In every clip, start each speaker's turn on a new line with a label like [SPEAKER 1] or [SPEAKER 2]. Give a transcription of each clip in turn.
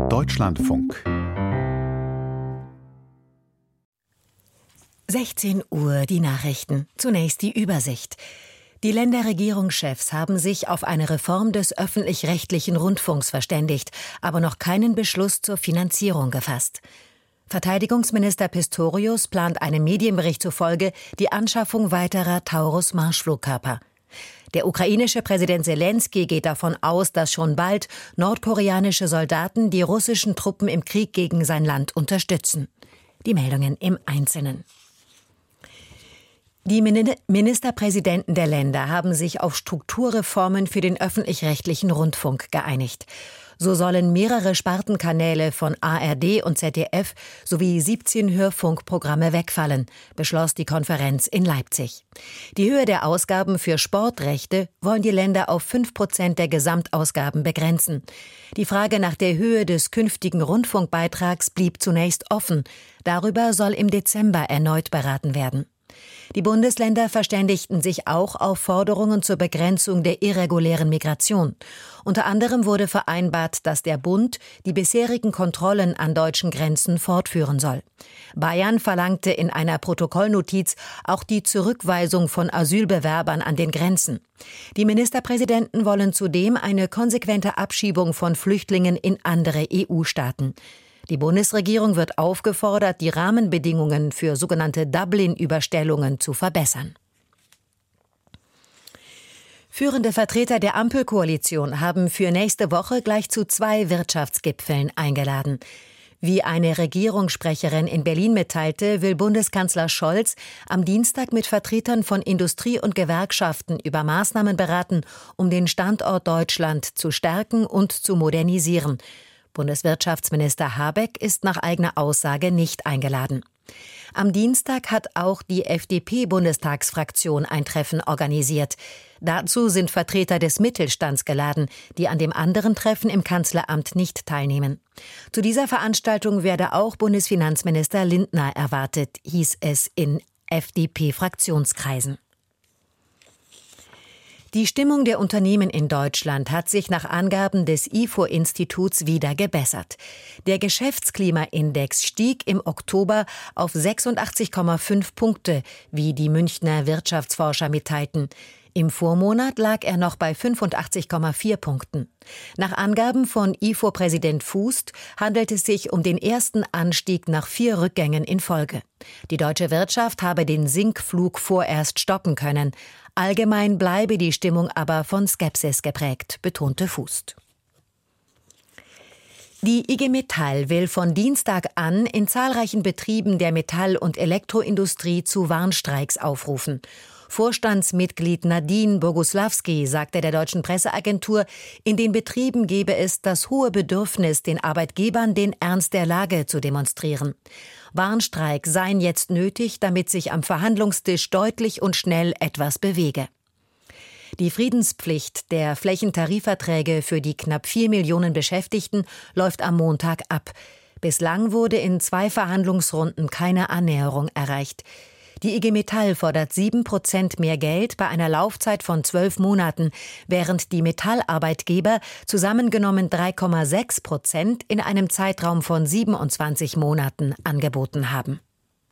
[SPEAKER 1] Deutschlandfunk
[SPEAKER 2] 16 Uhr, die Nachrichten. Zunächst die Übersicht. Die Länderregierungschefs haben sich auf eine Reform des öffentlich-rechtlichen Rundfunks verständigt, aber noch keinen Beschluss zur Finanzierung gefasst. Verteidigungsminister Pistorius plant einem Medienbericht zufolge die Anschaffung weiterer Taurus-Marschflugkörper. Der ukrainische Präsident Selenskyj geht davon aus, dass schon bald nordkoreanische Soldaten die russischen Truppen im Krieg gegen sein Land unterstützen. Die Meldungen im Einzelnen. Die Ministerpräsidenten der Länder haben sich auf Strukturreformen für den öffentlich-rechtlichen Rundfunk geeinigt. So sollen mehrere Spartenkanäle von ARD und ZDF sowie 17 Hörfunkprogramme wegfallen, beschloss die Konferenz in Leipzig. Die Höhe der Ausgaben für Sportrechte wollen die Länder auf 5% der Gesamtausgaben begrenzen. Die Frage nach der Höhe des künftigen Rundfunkbeitrags blieb zunächst offen. Darüber soll im Dezember erneut beraten werden. Die Bundesländer verständigten sich auch auf Forderungen zur Begrenzung der irregulären Migration. Unter anderem wurde vereinbart, dass der Bund die bisherigen Kontrollen an deutschen Grenzen fortführen soll. Bayern verlangte in einer Protokollnotiz auch die Zurückweisung von Asylbewerbern an den Grenzen. Die Ministerpräsidenten wollen zudem eine konsequente Abschiebung von Flüchtlingen in andere EU-Staaten. Die Bundesregierung wird aufgefordert, die Rahmenbedingungen für sogenannte Dublin-Überstellungen zu verbessern. Führende Vertreter der Ampelkoalition haben für nächste Woche gleich zu 2 Wirtschaftsgipfeln eingeladen. Wie eine Regierungssprecherin in Berlin mitteilte, will Bundeskanzler Scholz am Dienstag mit Vertretern von Industrie und Gewerkschaften über Maßnahmen beraten, um den Standort Deutschland zu stärken und zu modernisieren. Bundeswirtschaftsminister Habeck ist nach eigener Aussage nicht eingeladen. Am Dienstag hat auch die FDP-Bundestagsfraktion ein Treffen organisiert. Dazu sind Vertreter des Mittelstands geladen, die an dem anderen Treffen im Kanzleramt nicht teilnehmen. Zu dieser Veranstaltung werde auch Bundesfinanzminister Lindner erwartet, hieß es in FDP-Fraktionskreisen. Die Stimmung der Unternehmen in Deutschland hat sich nach Angaben des IFO-Instituts wieder gebessert. Der Geschäftsklimaindex stieg im Oktober auf 86,5 Punkte, wie die Münchner Wirtschaftsforscher mitteilten. Im Vormonat lag er noch bei 85,4 Punkten. Nach Angaben von IFO-Präsident Fußt handelt es sich um den ersten Anstieg nach 4 Rückgängen in Folge. Die deutsche Wirtschaft habe den Sinkflug vorerst stoppen können. Allgemein bleibe die Stimmung aber von Skepsis geprägt, betonte Fußt. Die IG Metall will von Dienstag an in zahlreichen Betrieben der Metall- und Elektroindustrie zu Warnstreiks aufrufen. Vorstandsmitglied Nadine Boguslawski sagte der deutschen Presseagentur, in den Betrieben gebe es das hohe Bedürfnis, den Arbeitgebern den Ernst der Lage zu demonstrieren. Warnstreik seien jetzt nötig, damit sich am Verhandlungstisch deutlich und schnell etwas bewege. Die Friedenspflicht der Flächentarifverträge für die knapp 4 Millionen Beschäftigten läuft am Montag ab. Bislang wurde in 2 Verhandlungsrunden keine Annäherung erreicht. Die IG Metall fordert 7% mehr Geld bei einer Laufzeit von 12 Monaten, während die Metallarbeitgeber zusammengenommen 3,6% in einem Zeitraum von 27 Monaten angeboten haben.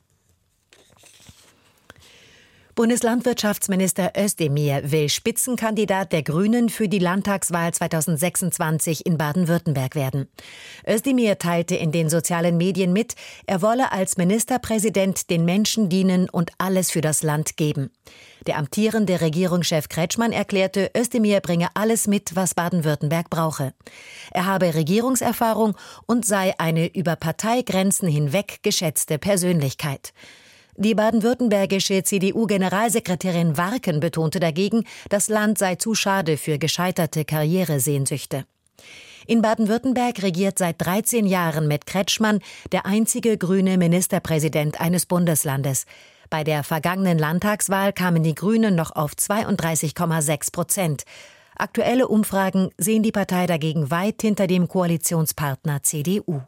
[SPEAKER 2] Bundeslandwirtschaftsminister Özdemir will Spitzenkandidat der Grünen für die Landtagswahl 2026 in Baden-Württemberg werden. Özdemir teilte in den sozialen Medien mit, er wolle als Ministerpräsident den Menschen dienen und alles für das Land geben. Der amtierende Regierungschef Kretschmann erklärte, Özdemir bringe alles mit, was Baden-Württemberg brauche. Er habe Regierungserfahrung und sei eine über Parteigrenzen hinweg geschätzte Persönlichkeit. Die baden-württembergische CDU-Generalsekretärin Warken betonte dagegen, das Land sei zu schade für gescheiterte Karrieresehnsüchte. In Baden-Württemberg regiert seit 13 Jahren mit Kretschmann der einzige grüne Ministerpräsident eines Bundeslandes. Bei der vergangenen Landtagswahl kamen die Grünen noch auf 32,6%. Aktuelle Umfragen sehen die Partei dagegen weit hinter dem Koalitionspartner CDU.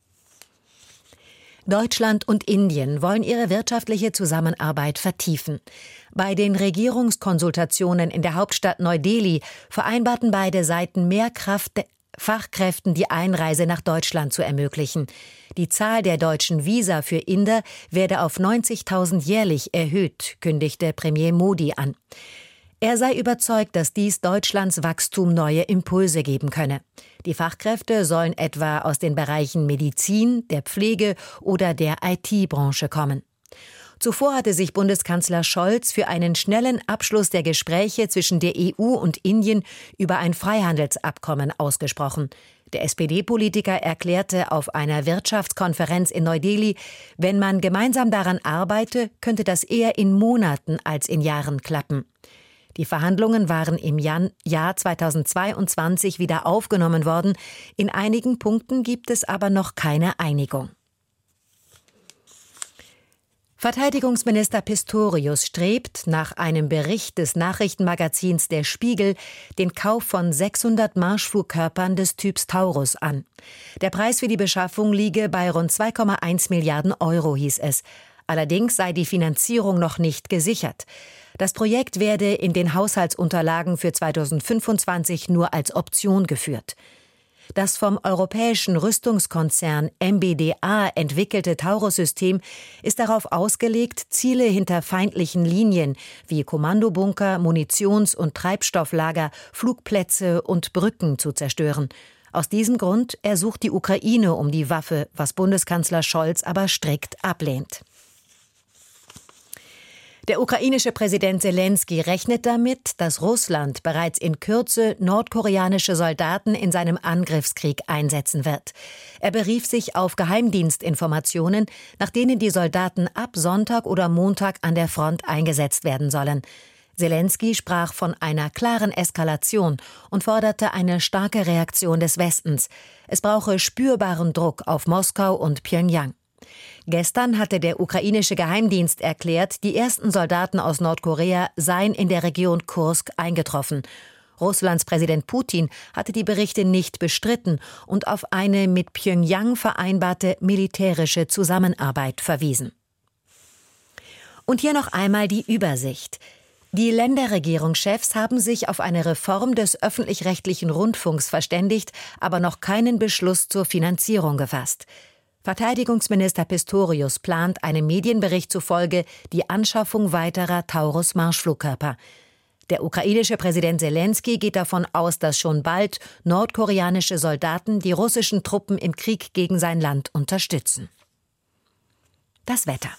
[SPEAKER 2] Deutschland und Indien wollen ihre wirtschaftliche Zusammenarbeit vertiefen. Bei den Regierungskonsultationen in der Hauptstadt Neu-Delhi vereinbarten beide Seiten mehr Kraft Fachkräften die Einreise nach Deutschland zu ermöglichen. Die Zahl der deutschen Visa für Inder werde auf 90.000 jährlich erhöht, kündigte Premier Modi an. Er sei überzeugt, dass dies Deutschlands Wachstum neue Impulse geben könne. Die Fachkräfte sollen etwa aus den Bereichen Medizin, der Pflege oder der IT-Branche kommen. Zuvor hatte sich Bundeskanzler Scholz für einen schnellen Abschluss der Gespräche zwischen der EU und Indien über ein Freihandelsabkommen ausgesprochen. Der SPD-Politiker erklärte auf einer Wirtschaftskonferenz in Neu-Delhi, wenn man gemeinsam daran arbeite, könnte das eher in Monaten als in Jahren klappen. Die Verhandlungen waren im Jahr 2022 wieder aufgenommen worden. In einigen Punkten gibt es aber noch keine Einigung. Verteidigungsminister Pistorius strebt nach einem Bericht des Nachrichtenmagazins Der Spiegel den Kauf von 600 Marschflugkörpern des Typs Taurus an. Der Preis für die Beschaffung liege bei rund 2,1 Milliarden Euro, hieß es. Allerdings sei die Finanzierung noch nicht gesichert. Das Projekt werde in den Haushaltsunterlagen für 2025 nur als Option geführt. Das vom europäischen Rüstungskonzern MBDA entwickelte Taurus-System ist darauf ausgelegt, Ziele hinter feindlichen Linien wie Kommandobunker, Munitions- und Treibstofflager, Flugplätze und Brücken zu zerstören. Aus diesem Grund ersucht die Ukraine um die Waffe, was Bundeskanzler Scholz aber strikt ablehnt. Der ukrainische Präsident Selenskyj rechnet damit, dass Russland bereits in Kürze nordkoreanische Soldaten in seinem Angriffskrieg einsetzen wird. Er berief sich auf Geheimdienstinformationen, nach denen die Soldaten ab Sonntag oder Montag an der Front eingesetzt werden sollen. Selenskyj sprach von einer klaren Eskalation und forderte eine starke Reaktion des Westens. Es brauche spürbaren Druck auf Moskau und Pjöngjang. Gestern hatte der ukrainische Geheimdienst erklärt, die ersten Soldaten aus Nordkorea seien in der Region Kursk eingetroffen. Russlands Präsident Putin hatte die Berichte nicht bestritten und auf eine mit Pjöngjang vereinbarte militärische Zusammenarbeit verwiesen. Und hier noch einmal die Übersicht. Die Länderregierungschefs haben sich auf eine Reform des öffentlich-rechtlichen Rundfunks verständigt, aber noch keinen Beschluss zur Finanzierung gefasst. Verteidigungsminister Pistorius plant einem Medienbericht zufolge die Anschaffung weiterer Taurus-Marschflugkörper. Der ukrainische Präsident Selenskyj geht davon aus, dass schon bald nordkoreanische Soldaten die russischen Truppen im Krieg gegen sein Land unterstützen. Das Wetter.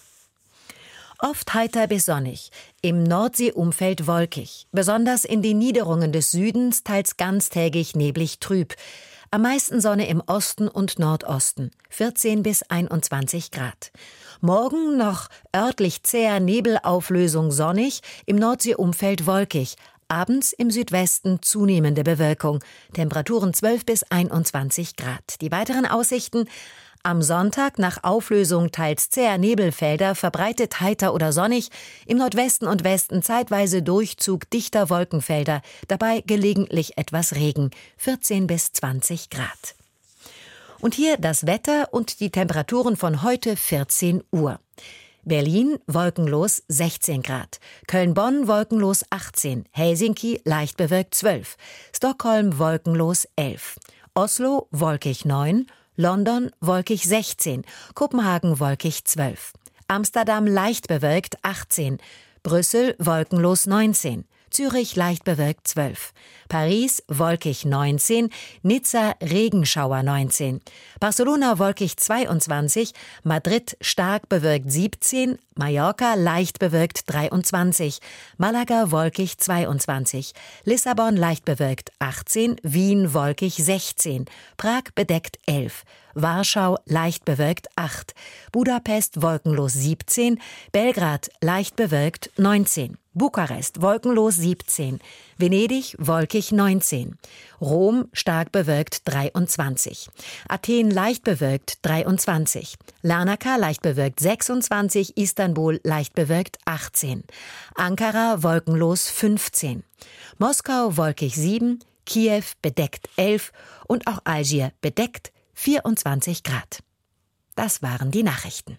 [SPEAKER 2] Oft heiter bis sonnig, im Nordseeumfeld wolkig, besonders in den Niederungen des Südens teils ganztägig neblig trüb. Am meisten Sonne im Osten und Nordosten, 14 bis 21 Grad. Morgen noch örtlich zäher Nebelauflösung sonnig, im Nordseeumfeld wolkig. Abends im Südwesten zunehmende Bewölkung, Temperaturen 12 bis 21 Grad. Die weiteren Aussichten: am Sonntag nach Auflösung teils zäher Nebelfelder, verbreitet heiter oder sonnig, im Nordwesten und Westen zeitweise Durchzug dichter Wolkenfelder, dabei gelegentlich etwas Regen, 14 bis 20 Grad. Und hier das Wetter und die Temperaturen von heute 14 Uhr. Berlin wolkenlos 16 Grad, Köln-Bonn wolkenlos 18, Helsinki leicht bewölkt 12, Stockholm wolkenlos 11, Oslo wolkig 9, London wolkig 16, Kopenhagen wolkig 12, Amsterdam leicht bewölkt 18, Brüssel wolkenlos 19, Zürich leicht bewölkt 12, Paris wolkig 19, Nizza Regenschauer 19, Barcelona wolkig 22, Madrid stark bewölkt 17, Mallorca leicht bewölkt 23, Malaga wolkig 22, Lissabon leicht bewölkt 18, Wien wolkig 16, Prag bedeckt 11, Warschau leicht bewölkt 8, Budapest wolkenlos 17, Belgrad leicht bewölkt 19, Bukarest wolkenlos 17, Venedig wolkig 19, Rom stark bewölkt 23, Athen leicht bewölkt 23, Larnaca leicht bewölkt 26, Istanbul leicht bewölkt 18, Ankara wolkenlos 15, Moskau wolkig 7, Kiew bedeckt 11 und auch Algier bedeckt 24 Grad. Das waren die Nachrichten.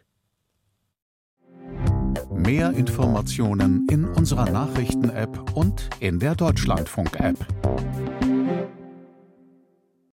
[SPEAKER 1] Mehr Informationen in unserer Nachrichten-App und in der Deutschlandfunk-App.